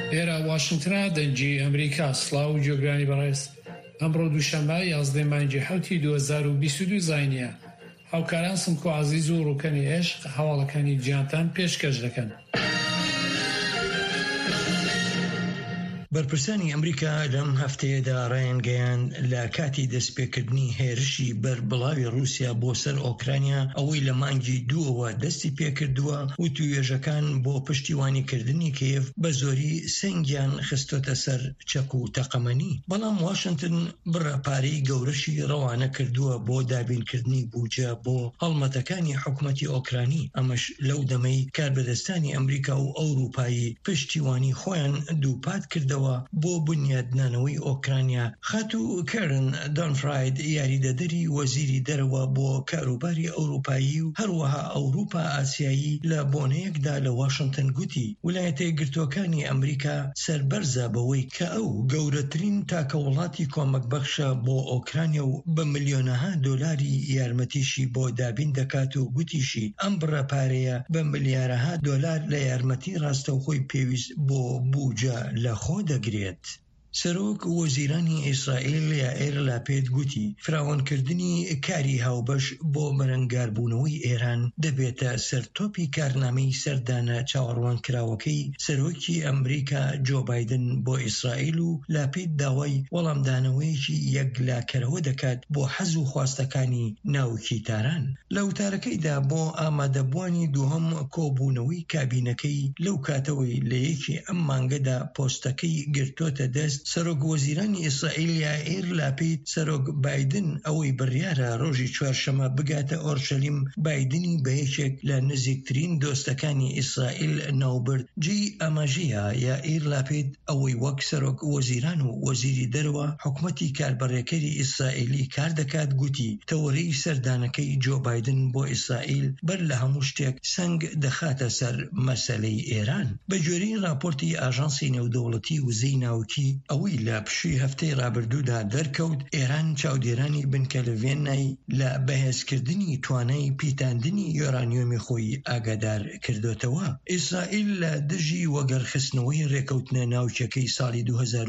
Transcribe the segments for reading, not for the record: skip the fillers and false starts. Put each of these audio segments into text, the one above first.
ئێرە واشنگتنە دەنگی ئەمریکا. سڵاو و گوێگرانی بەڕێز. ئەمڕۆ دووشەممە 11 مانگی 2022 زاینیە. هاوکاران سمکۆ عەزیز و ڕووکەنی عێشق هەواڵەکانی گیانتان پێشکەش دەکەن. بەرپرسانی ئەمریکا لەم هەفتەیەدا ڕایانگەیان لە کاتی دەستپێکردنی هێرشی بەربڵاوی رووسیا بۆ سەر ئۆکرانیا ئەوەی لە مانگی دووەوە دەستی پێکردووە و توێژەکان بۆ پشتیوانیکردنی کیف بە زۆری سنگیان خستۆتە سەر چەک و تەقەمەنی. بەڵام واشنگتن بڕەپارەی گەورەشی ڕەوانە کردووە بۆ دابینکردنی بوجە بۆ هەڵمەتەکانی حکوومەتی ئۆکرانی. ئەمەش لەو دەمەی کاربەدەستانی ئەمریکا و ئەوروپایی پشتیوانی خۆیان دووپات کردەوە بۆ بنیادنانەوەی ئۆکرانیا. خاتو کارن دانفراید یاریدەدەری وەزیری دەرەوە بۆ کاروباری ئەوروپایی و هەروەها ئەوروپا ئاسیایی لە بۆنەیەکدا لە واشنگتن گوتی ویلایەتە یەکگرتووەکانی ئەمریکا سەربەرزە بەوەی کە ئەو گەورەترین تاکە وڵاتی کۆمەکبەخشە بۆ ئۆکرانیا و بە ملیۆنەها دۆلاری یارمەتیشی بۆ دابین دەکات و گوتیشی ئەم بڕەپارەیە بە ملیارەها دۆلار لە یارمەتی ڕاستەوخۆی پێویست بۆ بوجە لە خۆ دەگرێت. سەرۆک وەزیرانی ئیسرائیل یائیر لاپێد گوتی فراوانکردنی کاری هاوبەش بۆ بەرەنگاربوونەوەی ئێران دەبێتە سەرتۆپی کارنامەی سەردانە چاوەڕوانکراوەکەی سەرۆکی ئەمریکا جۆ بایدن بۆ ئیسرائیل و لاپێد داوای وەڵامدانەوەیەکی یەکلاکەرەوە دەکات بۆ حەز و خواستەکانی ناوکی تاران. لە وتارەکەیدا بۆ ئامادەبوانی دووهەم کۆبوونەوەی کابینەکەی لەو کاتەوەی لە یەکی ئەم مانگەدا پۆستەکەی گرتۆتە دەست سەرۆک وەزیرانی ئیسرائیل یائیر لاپید سەرۆک بایدن ئەوەی بڕیارە ڕۆژی چوارشەمە بگاتە ئۆرشەلیم بایدنی بە یەکێک لە نزیکترین دۆستەکانی ئیسرائیل ناوبرد. جێی ئەمەژەیە یائیر لاپید ئەوەی وەک سەرۆک وەزیران و وەزیری دەرەوە حکوومەتی کاربەڕێکەری ئیسرائیلی کار دەکات گوتی تەوەرەی سەردانەکەی جۆ بایدن بۆ ئیسرائیل بەر لە هەموو شتێک سنگ دەخاتە سەر مەسەلەی ئێران. بە گوێرەی راپۆرتی ئاژانسی نێودەوڵەتی وزەی ناوکی ئەوەی لە پشووی هەفتەی ڕابردوودا دەرکەوت ئێران چاودێرانی بنکە لە ڤێنای لە بەهێزکردنی توانای پیتاندنی یۆرانیۆمی خۆی ئاگادار کردوتەوە. ئیسرائیل لە دژی وەگەرخستنەوەی ڕێکەوتنە ناوچەکەی ساڵی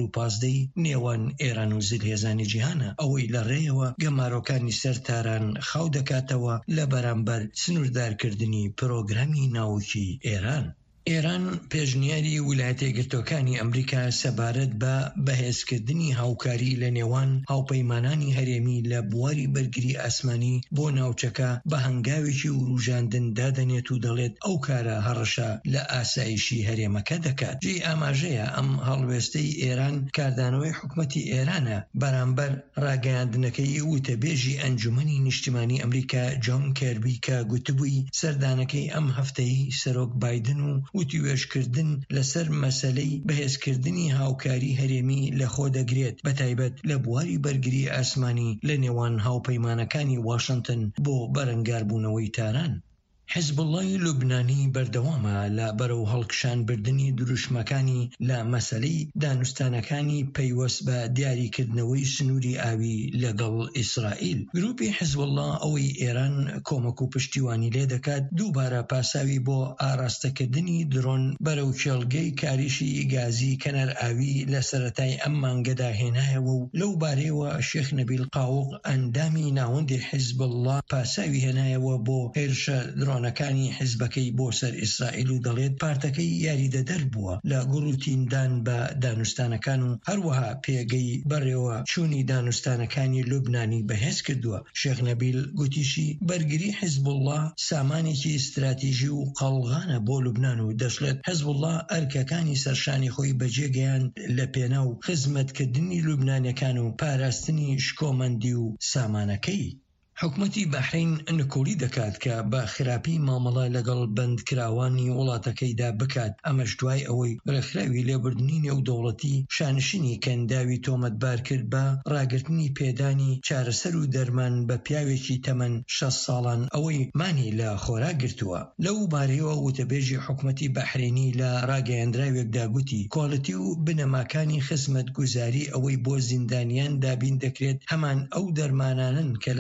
2015 نێوان ئێران و زلهێزانی جیهانە ئەوەی لە ڕێیەوە گەمارۆکانی سەر تاران خاو دەکاتەوە لە بەرامبەر سنووردارکردنی پرۆگرامی ناوکی ئێران. ئێران پێشنیاری ویلایەتە یەکگرتووەکانی ئەمریکا سەبارەت بە بەهێزکردنی هاوکاری لە نێوان هاوپەیمانانی هەرێمی لە بواری بەرگری ئاسمانی بۆ ناوچەکە بە هەنگاوێکی وروژاندن دادەنێت و دەڵێت ئەو کارە هەڕەشە لە ئاسایشی هەرێمەکە دەکات. جێ ئاماژەیە ئەم هەڵوێستەی ئێران کاردانەوەی حکوومەتی ئێرانە بەرامبەر ڕاگەیاندنەکەی وتەبێژی ئەنجومەنی نیشتیمانی ئەمریکا جۆن کێربی کە گوتبووی سەردانەکەی ئەم هەفتەی سەرۆک بایدن و وتیوێژکردن لەسەر مەسەلەی بەهێزکردنی هاوکاری هەرێمی لە خۆ دەگرێت بەتایبەت لە بواری بەرگری ئاسمانی لە نێوان هاوپەیمانەکانی واشنگتن بۆ بەرەنگاربوونەوەی تاران. حیزبوڵڵای لوبنانی بەردەوامە لە بەرەو هەڵکشان بردننی دروشمەکانی لە مەسەلەی دانوستانەکانی پەیوەست بە دیاریکردنەوەی سنووری ئاوی لەگەڵ ئیسرائیل. گروپی حیزبوڵڵا ئەوەی ئێران کۆمەک و پشتیوانی لێ دەکات دووبارە پاساوی بۆ ئاراستەکردنی درۆن بەرەو کێڵگەی کاریشی گازی کەنار ئاوی لە سەرەتای ئەم مانگەدا هێنایەوە و لەو بارەیەوە شێخ نەبیل قاوق ئەندامی ناوەندی حیزبوڵڵا پاساوی هێنایەوە بۆ هێرشە درۆنەکانی حیزبەکەی بۆ سەر ئیسرائیل و دەڵێت پارتەکەی یاریدەدەر بووە لە گوڕوتیندان بە دانوستانەکان و هەروەها پێگەی بەڕێوە چوونی دانوستانەکانی لوبنانی بەهێز کردووە. شێخ نەبیل گوتیشی بەرگری حیزبوڵڵا سامانێکی استراتیژی و قەڵغانە بۆ لوبنان و دەشڵێت حیزبوڵڵا ئەرکەکانی سەرشانی خۆی بەجێگەیان لە پێناو خزمەتکردنی لوبنانیەکان و پاراستنی شکۆمەندی و سامانەکەی. حکوومەتی بەحرین نکۆڵی دەکات کە بە خراپی مامەڵە لەگەڵ بەندکراوانی وڵاتەکەیدا بکات ئەمەش دوای ئەوەی ڕێکخراوی لێبوردنی نێودەوڵەتی شانشینی کەنداوی تۆمەتبار کرد بە ڕاگررتنی پێدانی چارەسەر و دەرمان بە پیاوێکی تەمەن 6 ساڵان ئەوەی مانی لە خۆراک گرتووە. لەو بارەیەوە وتەبێژی حکوومەتی بەحرینی لە ڕاگەیاندراوێکدا گوتی کۆڵەتی و بنەماکانی خزمەتگوزاری ئەوەی بۆ زیندانیان دابین دەکرێت هەمان ئەو دەرمانانن کە لەلایەن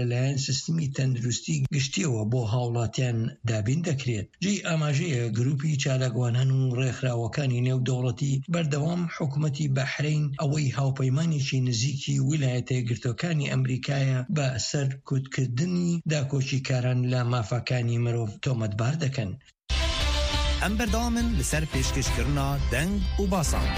سیستمی تەندروستی گشتیەوە بۆ هاوڵاتیان دابین دەکرێت. جێی ئاماژەیە گروپی چالاکوانان و ڕێکخراوەکانی نێودەوڵەتی بەردەوام حکوومەتی بەحرین ئەوەی هاوپەیمانێکی نزیکی ویلایەتە یەکگرتووەکانی ئەمریکایە بە سەر کۆتکردنی داکۆچیکاران لە مافەکانی مرۆڤ تۆمەتبار دەکەن. ئەم بەردەوامن لەسەر پێشکەشکردنا دەنگ و باسان.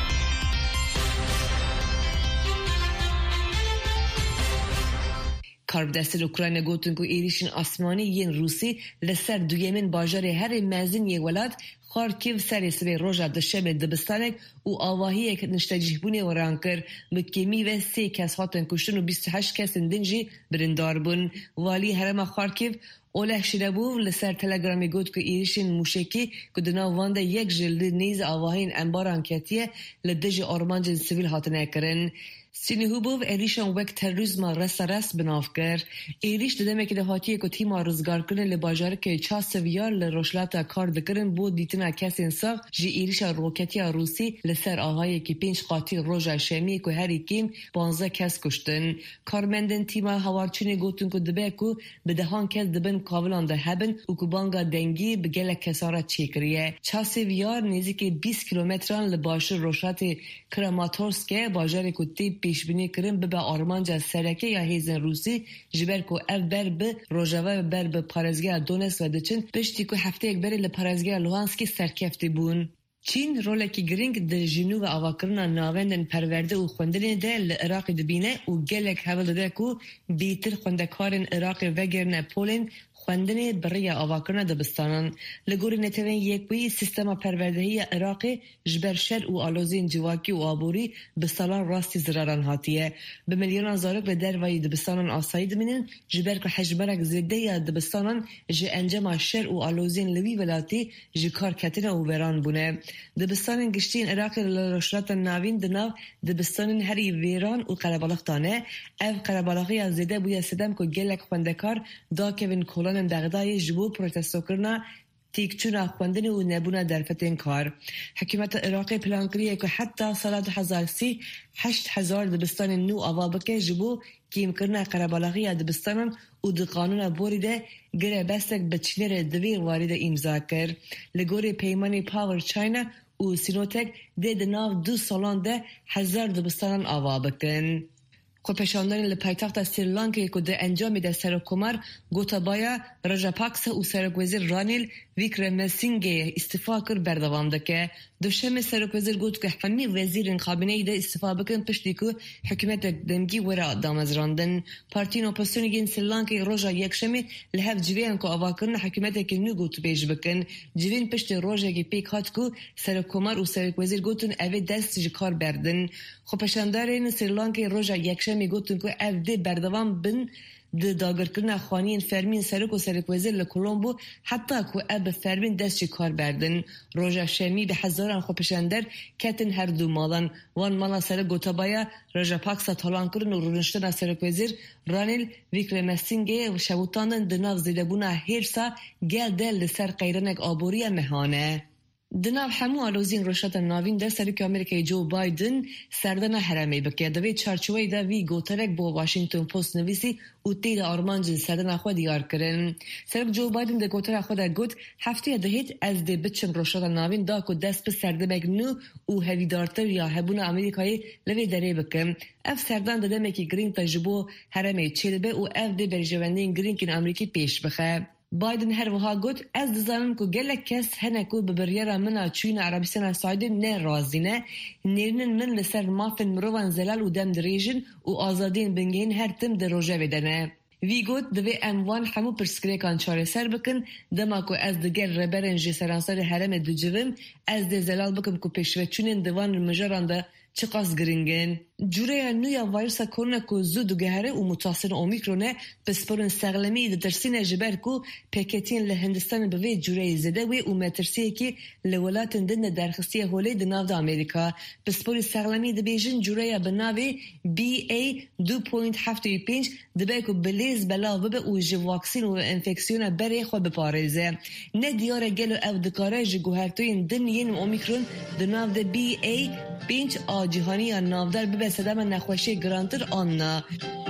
کاربدەستە ئوکراینە گوتن کو ێریشن ئاسمانی یەن رووسی لەسەر دویەمین باژارê herê mezin yê welat Xarkiv serê sibê roja dişemê dibistanek û avahiyek niştecihbûnê weran kir. Bi kêmî ve 3 kes hatin kuştin û 28 kesên din jî birîndar bûn. Walî herêma Xarkiv Oleh Şirebûv li ser Telegramê got ku êrişên mûşekî ku di nav van de yek ji li nêzî avahiyên embaran ketiye li dijî armancên sivîl hatine kirin. Sinihubov êrişan wek terorîzma resta binav kir. Êriş di demekê de hatiye ku tîma rizgarkirin li bajarikê Çaseviyar li rojhilata kar dikirin bo dîtina kesên sax ji êrişa roketiya Rûsî li ser ahayekî 5 qatî roja şemiyê ku herî kêm 15 kes kuştin. Karmendên tîma hawarçûnê gotin ku dibe ku bi dehan kes dibin kavilan de hebin û ku banga dengî bi gelek kesara çêkiriye. Çaseviyar nêzîkî 20 kilometran li başir rojhilatê Kramatorskê bajarê ku tê pêşbînî kirin bibe armanca sereke ya hêzên Rûsî ji ber ku ev ber bi rojava ber bi parêzgeha Donetsk ve diçin piştî ku hefteyek berê li parêzgeha Luhanskê serkeftî bûn. Çîn rolekî giring di jinû ve avakirina navendên perwerde û xwendinê de li Iraqê dibîne û gelek hevil dide ku bîtir xwendekarên Iraqê vegerine polên xwendinê biriya avakirina dibistanan. Li gorî netewên yekbûyî sistema perwerdehiya Iraqê ji ber şer û aloziyên civakî û aborî bi salan rastî ziraran hatiye. Bi milyonan zarok li dervayî dibistanan asayî dimînin ji ber ku hejmerek zêde ya dibistanan ji encama şer û aloziyên li wî welatî ji kar ketine û weran bûne. Dibistanên giştiyên Iraqê li rojhilata navîn di nav dibistanên herî wêran û qelebalixtan e. Ev qelebalixiya zêde bûye sedem ku gelek xwendekar dakevin kolanên Dexdayê ji bo protestokirina têkçûna xwendinê û nebûna derfetên kar. Hikûmeta Iraqê plan kiriye ku heta sala 2030 8,000 dibistanên nû ava bike ji bo kêmkirina qelebalixiya dibistanan û di qanûna borî de girebestek bi Çînê divê warî de îmza kir. Li gorî peymanê Power China û Sinopec dê di nav 2 salan de 1000 dibistanan ava bikin. Xwepeşandanên li paytexta Sri Lankayê ku di encamê de serokkomar Gotabaya Rajapaksa û Serokwezîr Ranil Wickremesinghe îstîfa kir berdevam dike. Duşemê Serokwezîr got ku hemî wezîrên kabîneyê de îstîfa bikin piştî ku hikûmetek demgî were damezrandin. Partiyên opozisyonê Sri Lankayê roja yekşemê li hev civêyan ku avakirina hikûmetekê nû got pêş bikin. Civên piştî rojekê pêk hat ku serokkomar û Serokwezîr gotin evê dest ji kar berdin. Xwepeşandarên Sri Lankayê roja yekşemê gotin ku ev dê berdevam bin di dagirkirina xwaniyên fermîn serok û serokwezîr li Colombo heta ku ev bi fermîn dest jî kar berdin. Roja şemî bi hezaran xwepeşandar ketin her du malan. Wan mala serok Gotabaya Rajapaksa talan kirin û rûniştina serokwezîr Ranil Wickremesinghe şewitandin di nav zêdebûna hêrsa gel de li ser qeyrenek aboriya mehane. Di nav hemû aloziyên rojhilata navîn de Serokê Amerîkayê Joe Biden serdana herêmê bike. Divê çarçoveyê de vî goterek bo Washington Post nivîsî û tê de armancên serdana xwe diyar kirin. Serok Joe Biden di gotera xwe de got hefteya dihêt ez dê biçim rojhilata navîn da ku dest bi serdemek nû û hevîdartir ya hebûna Amerîkayê li vê derê bikin. Ev serdan di demekî giring de ji bo herêmê çêdibe û ev dê berjewendiyên giringên Amerîkî pêş bixe. Biden her wiha got ez dizanim ku gelek kes hene ku bi biryara min a çûyîna Erebistana Saîdê ne razî ne. Nêrînên min li ser mafên mirovan zelal û dem dirêjin û azadiyên bingehîn her tim di rojevê de ne. Vî got divê em wan hemû pirsgirêkan çareser bikin. Dema ku ez di gel reberên ji seranserê herêmê dicivim ez dê zelal bikim ku pêşveçûnên divan mijaran de çiqas giringin. Cureya nû ya vîrusa korona ku zû digehere û mutasyon Omîkronê pisporên seqlemî ditirsîne ji ber ku pêketiyên li Hindistanê bi vê cureyê zêde wê û metirsiyekî li welatên din de derxistiya holê di nav da Amerîka. Pisporê seqlemî dibêjin cureya bi navê BA 2.75 dibe ku bilêz belav bibe û ji vaksîn û enfeksiyona berê xwe biparêze. Ne diyare gelo ev dikare ji guhertoyên din yên Omîkron di nav de BA 5 a cîhaniya navdar bibe sedema nexweşiyê girantir an na.